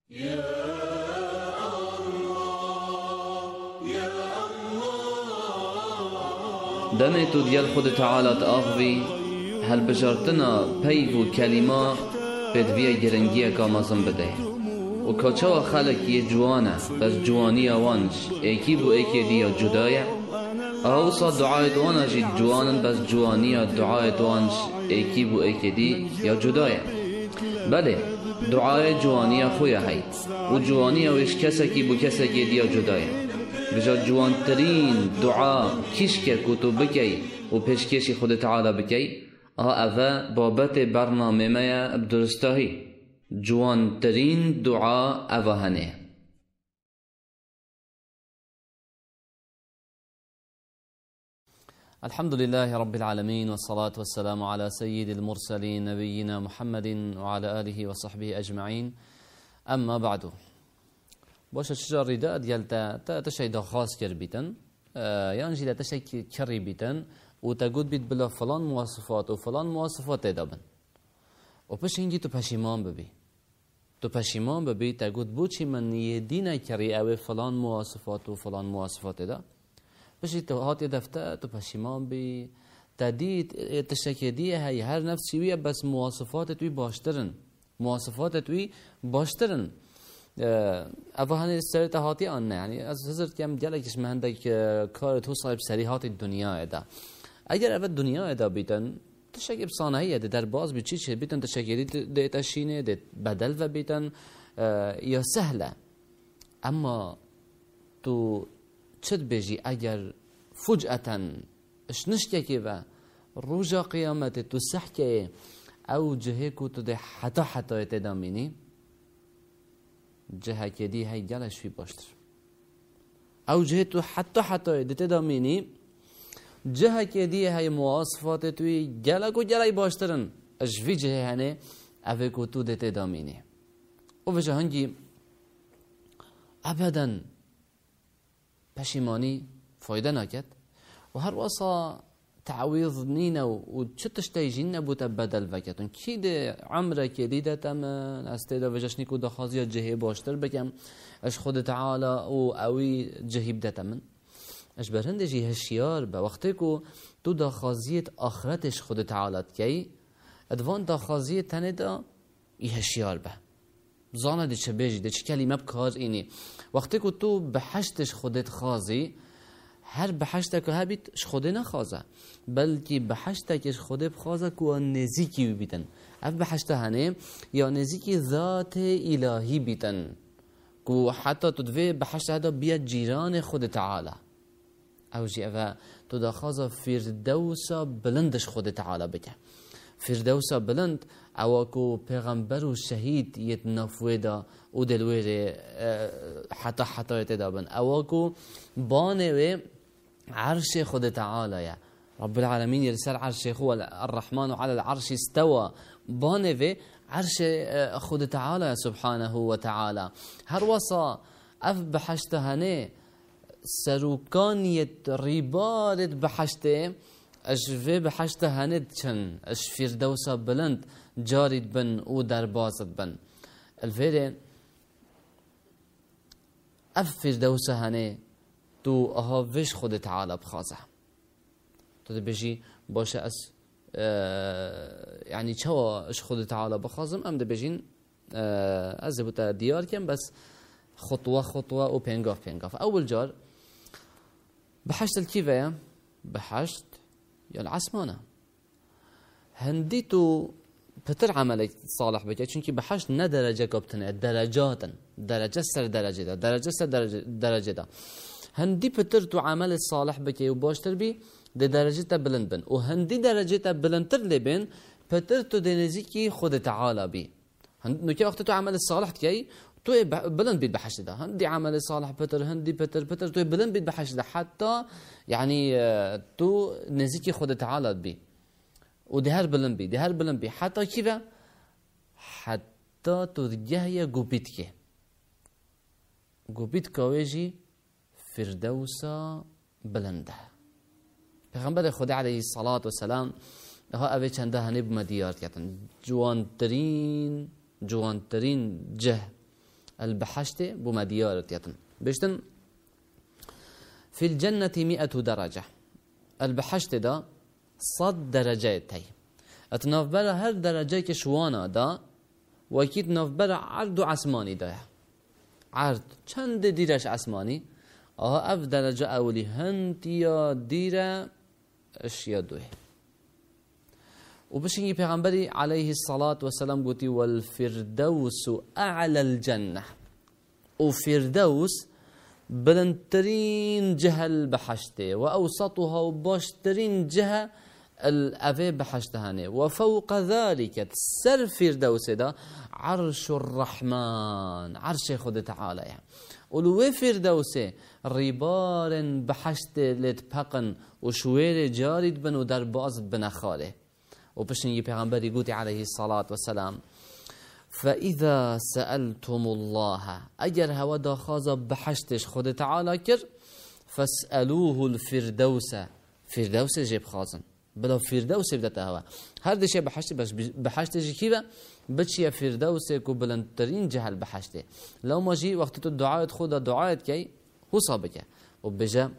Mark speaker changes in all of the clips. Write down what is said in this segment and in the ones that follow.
Speaker 1: دمي تو ديال خود تعالى تأخذي هل بجارتنا بيفو كلمة بدوية جرنجية كامازن بده وكاچوا خلق يجوانا بس جوانيا وانش ايكي بو ايكي ديا جدايا اوصا دعاية وانا جي جوانا بس جوانيا دعاية وانش ايكي بو ايكي دي يا جدايا بله دعاية جوانيا خويا هاي وجوانيا ويش كسكي بو كسكي ديا جدايا بجا جوان ترين دعاء كيشكا كتو بكي وبشكيشي خود تعالى بكي اوه بابت برنامه ميا بدرستاهي جوان ترين دعاء اوهنه.
Speaker 2: الحمد لله رب العالمين والصلاة والسلام على سيد المرسلين نبينا محمد وعلى آله وصحبه أجمعين. أما بعد باشه چجا ریده دیالتا تشای خاص کر بیتن یعنی جیلا تشای کری بیتن و تقول بیت بلا فلان مواصفات و فلان مواصفات دابن و پس اینجی تو پشیمان ببی تقول بوچی من یدینا کری او فلان مواصفات و فلان مواصفات دا پس تو هات دفته تو پشیمان بی تدید تشکی دیه هی هر نفسی ویه بس مواصفات توی باشترن افهاني سرت هاتي أنا يعني أزهر كم جالكش ما عندك كار توصل بسريحات الدنيا ده اگر اول دنیا ده بیتن تشکی بصانعیه ده در باز بی چیشه بیتن تشکی ده تشینه ده بدل و بیتن یا سهله اما تو چت بيجي اگر فجأة اش نشكي و روجا قيامت تو سحكي او جهه کو تو ده حتا تداميني جهه که دی هی گلش فی باشتر او جهه تو حتی دیت دامینی جهه که دی هی مواصفات توی گلای باشترن اش فی جهه هنه اوه که تو دیت دامینی و وجه هنگی ابدا پشیمانی فایده نکد و هر واسا تعویض نینا و چتش تیجین نبوده بدل وکتون کی ده عمره که دیده تمن استیدا وجهش نیکو دخوازی جهی باشتر بکم اش خود تعالی او اوی جهی بده تمن اش برهنده جی هشیار به وقتی که تو دخوازیت آخرتش خود تعالیت کی ادوان دخوازیت تنه دا ای هشیار به زانه ده چه بیجی ده چه کلمه بکار اینی وقتی که تو بحشتش خودت خوازی هر بحشت که هبیت خود نخوازه بلکه بحشت که خود بخوازه که نزیکی بیتن اف بحشت هنه یا نزیکی ذات الهی بیتن که حتی تدوی بحشت هدا بیاد جیران خود تعالی او جی افا تو دا خوازه فردوسا بلندش خود تعالی بکه فردوسا بلند او که پیغمبر و شهید یت نفوه دا او دلویر حتی یتدابن او که بانوه عرش خود تعالى رب العالمين يرسل عرش هو الرحمن على العرش استوى بانوه عرش خود تعالى سبحانه وتعالى هر وصا اف بحشتهنه سروكانية ريبارد بحشته اش في بحشتهنه چن اش فردوسا بلند جارد بن او دربازد بن الفيري اف فردوسا هنه تو اهاوش خود تعالی بخوازه تو بيجي باشه از يعني چوا اش خود تعالی بخوازم ام ده بيجين از بوتا دیار کم بس خطوه و پنگاف اول جار بحشت الكيفية بحشت یا العسمانه هندی تو پتر عملك صالح بك چونكي بحشت نه درجه كابتن درجه سر درجه دا هندی پتر تو عمل صالح بکی و باشتر بی ده درجه تا بلند بن و هندی درجه تا بلندتر لبن پتر تو دنزی کی خود تعالی بی نوکه وقت تو عمل صالح کی تو بلند بید بحشت ده هندی عمل صالح پتر هندی پتر تو بلند بید بحشت ده حتی یعنی تو نزیکی خود تعالی بی و ده هر بلند بی حتی کیفه حتی تو جهه گوبیت کاویجی فردوسا بلنده پیغمبر خدا علیه الصلاة والسلام ها اوه چنده هنب مدیار کتن جوانترین جه البحشت بما ديارتيتن بشتن في الجنة 100 درجة. البحشت دا 100 درجة تي اتنافبرا هر درجة كشوانا دا وكيت نافبرا عرض عسماني دا عرض چند ديرش عسماني اف درجة اولي هنتيا ديرة اشياء دوه. وبشيني پیغمبري عليه الصلاة والسلام قوتي والفردوس اعلى الجنة. وفردوس بلندترين جهة البحشته وأوسطها وباشترين جهة الأفي بحشتهانه وفوق ذلك سر فردوس ده عرش الرحمن عرش خود تعالى يعني. ولو فردوس ريبار بحشت لتبقن وشوير جارد بن ودر باز بنخاله. وبشني پیغمبر يقول عليه الصلاة والسلام فإذا سألتم الله اگر هوا دا خازا بحشتش خود تعالى كر فاسألوه الفردوس فردوس جيب خازن بلا فردوس بدأت هوا هر دشي بحشت بس بحشتش كيبا بچي فردوس كو بلندترين جهل بحشته. لو ما جي وقت الدعاء خود دعاء كي هو صابك وبجا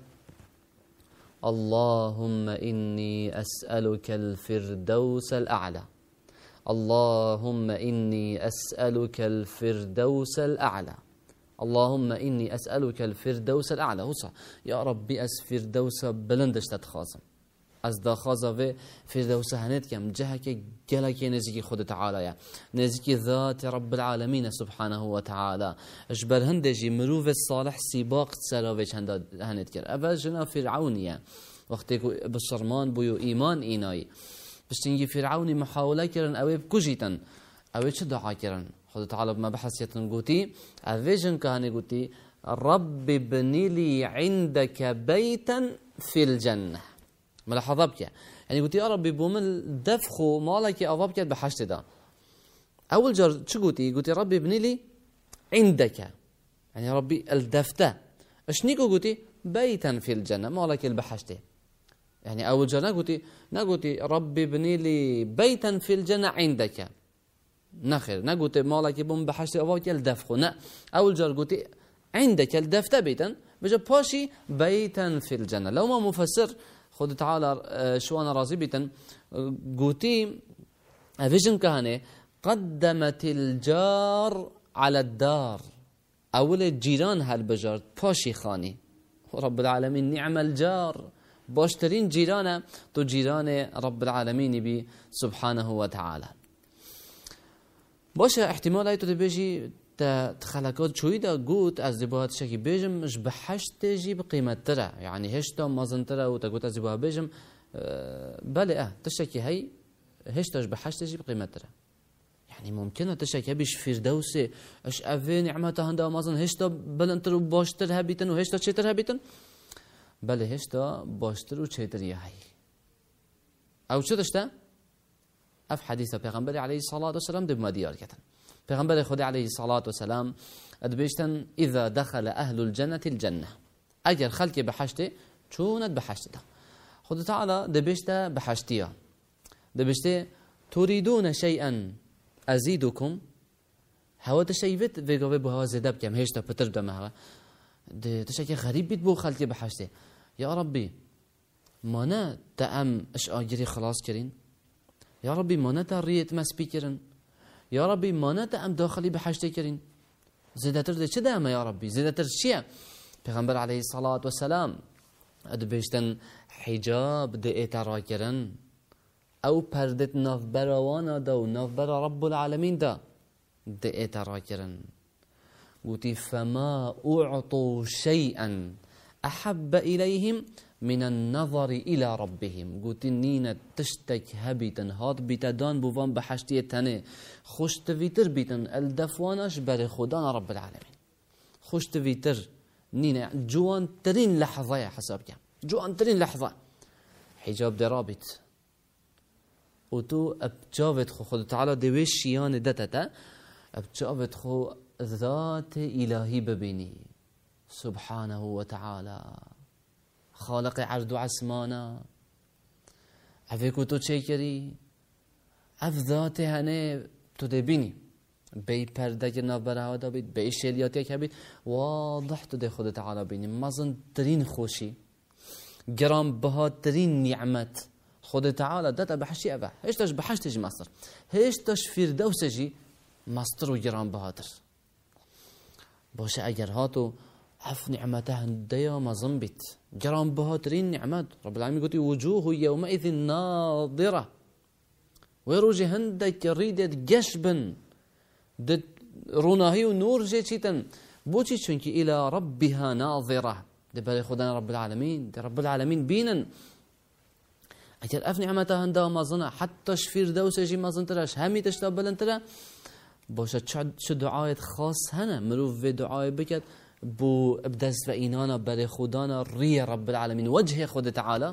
Speaker 2: اللهم إني أسألك الفردوس الأعلى اللهم إني أسألك الفردوس الأعلى اللهم إني أسألك الفردوس الأعلى هوصا يا ربي أس فردوس بلندش تتخاصم از دا خازا و فردوس هنت كم جهك جلك نزيك خود تعالى نزيك ذات رب العالمين سبحانه وتعالى اجبر هندجي مروف الصالح سيباق سراوش هنت كر اول جنا فرعونية وقتی بشرمان بويو إيمان إيناي بشتنجي فرعوني محاولة كرن اوه بكجيتن اوه چه دعا كرن خود تعالى بما بحثيتن قوتي اوه جن كهاني قوتي رب ابني لي عندك بيتا في الجنة ملاحظة بك يعني قلت يا ربي بومن دفخو مالك أضابك بحشت ده أول جار شو قلتي قلتي ربي ابني لي عندك يعني ربي الدفته اشنيكو قلتي بيتا في الجنة مالك البحشته يعني أول جار نقولتي ربي ابني لي بيتا في الجنة عندك نخير نقولتي مالك بوم بحشت أضابك الدفخو نا أول جار قلتي عندك الدفته بيتا بجا باشي بيتا في الجنة لو ما مفسر خود تعالى شو أنا راضي بيتن قوتي فيجن كهنة قدمت الجار على الدار أول الجيران هالبجار باشي خاني رب العالمين نعم الجار باشترين جيرانه تو جيران رب العالمين بي سبحانه وتعالى باشه احتمال هاي تو تبيجي تخلقات شوي دا قوت از دبوهات شكي بيجم مش بحشت جي بقيمة ترى يعني هشتا مازن ترى وتقوت از دبوها بيجم بله تشكي هاي هشتاش بحشت جي بقيمة ترى يعني ممكنة تشكي بيش فردوسي اش افي نعمتها هندا مازن هشتا بلنتر و باشتر هبيتن و هشتا چيتر هبيتن بله هشتا باشتر و چيتر هاي او شو تشتا اف حديثة پیغمبر عليه الصلاة والسلام دب ما ديار كتن پیغمبر خدا عليه الصلاة والسلام ادبشتن إذا دخل أهل الجنة الجنة اگر خلق بحشته چونت بحشته خدا تعالى دبشته بحشتيا دبشته تريدون شيئا أزيدكم هوا تشيفت ويقوه بو هوا زيدب كم هشتا پتر دم هوا تشكي غريب بيت بو خلق بحشته يا ربي مانا تأم اش آجري خلاص كرين يا ربي مانا تريت مسبي كرين يا ربي ما نتأم داخلي بحشتي كرين زيدتر ده چه دامه يا ربي زيدتر چيه پیغمبر عليه الصلاة والسلام ادبشتن حجاب ده اترا كرن او پردت نافبروانا ده و نافبر رب العالمين ده اترا كرن قوتي فما اعطوا شيئا احب اليهم من النظر إلى ربهم قلت نينا تشتك هبيتن هاد بيتدان بوان بحشتية تاني خوش تفيتر بيتن الدفوانش بر خدان رب العالمين خوش تفيتر نينا جوان ترين لحظة يا حسابك جوان ترين لحظة حجاب درابط وتو ابجاوت خو خود تعالى دويش شيان دتتا ابجاوت خو ذات إلهي ببيني سبحانه وتعالى خالق عرض عسمانا عفيكو تو چه کری اف ذات هنه تو دبینی بی پرده که نبرهادا بید، بی شلیاتی که بید، واضح تو ده خود تعالی بینی. مزن ترین خوشی، گرام بهاترین نعمت خود تعالی داده بحشی اوه. هشتاش بحشتش مصر، هشتاش فردوسجی مصر و گرام بهاتر. باشه اگر هاتو عف نعمته هندية مظن بيت جرام بهاترين نعمت رب العالمين قلت وجوه يومئذ ناظرة ويروجي هندك ريدت جشبن دت روناهي ونور جيتشيتن بوتشي چونكي إلى ربها ناظرة دبالي خدان رب العالمين دي رب العالمين بينن اگر اف نعمته هنده مظنه حتى شفير دوسجي مظن تراش همي تشتابلن ترا باشه چه دعایت خاص هنه مروف في دعای بكت بو ابدست و اینانا برای خدانا ری رب العالمین وجه خود تعالی.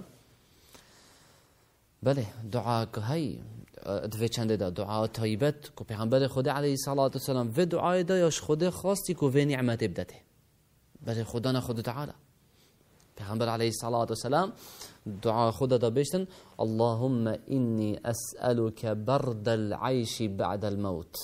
Speaker 2: بله دعا که هی دوی چنده دا دعا طیبت که پیغمبر خدا علیه الصلاة والسلام و دعای دا یاش خدا خواستی که و نعمت ابدته برای خدانا خود تعالی. پیغمبر علیه الصلاة والسلام دعا خدا دا بشتن اللهم اینی اسألك برد العيش بعد الموت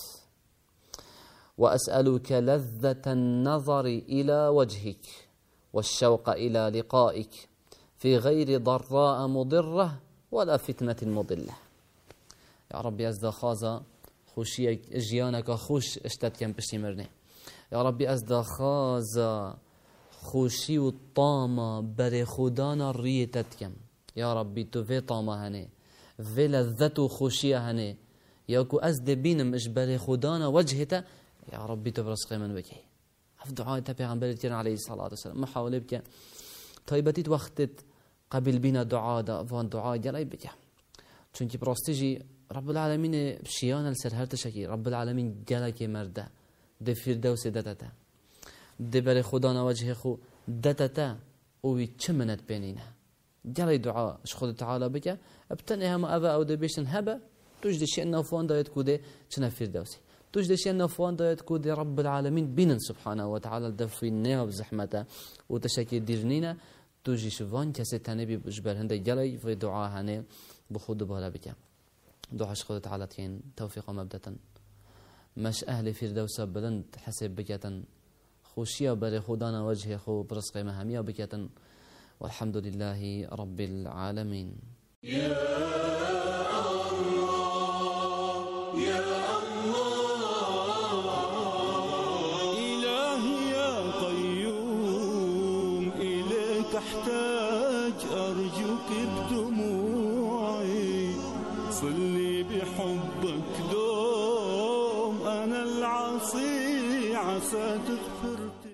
Speaker 2: وأسألك لذة النظر إلى وجهك والشوق إلى لقائك في غير ضراء مضرة ولا فتنة مضلة. يا ربي أزدا خازا خوشيك جيانك خوش اشتت كم بشتمرني. يا ربي أزدا خازا خوشي والطامة بري خدانا ريتت كم. يا ربي تو في طامة هني في لذة خوشية هني ياكو أزد بينم إش بري خدانا وجهته يا ربي تبرز قيمن بكي. في دعاء پیغمبر تيرنا عليه الصلاة والسلام محاولة بك طيبتي وقت قبل بينا دعاء دا وان دعاء جلاي بك چونكي براستيجي رب العالمين بشيانا لسر تشكي رب العالمين جلاكي مرده دي فردوس دتتا دي بري خدانا وجه خو دتتا وي چمنت بينينا جلاي دعاء اش خود تعالى بك ابتنها ما ابا او دي بيشن هبا تجد شيء نافوان دا يتكودي چنا فردوسي توجد شيء نافوان دا يتكودي رب العالمين بينن سبحانه وتعالى دفي النها بزحمته وتشكي ديرنينا توجي شوان كسي تنبي بجبر هنده جلي في دعاء هنه بخود بالا بك دعاش خود تعالى تين توفيق مبدة مش أهل فردوس بلند حسب بكتا خوشيا بري خدانا وجه خو برزق مهمية بكتا والحمد لله رب العالمين. يا الله يا
Speaker 3: أحتاج أرجوك بدموعي صلي بحبك دوم أنا العصي عسى تغفر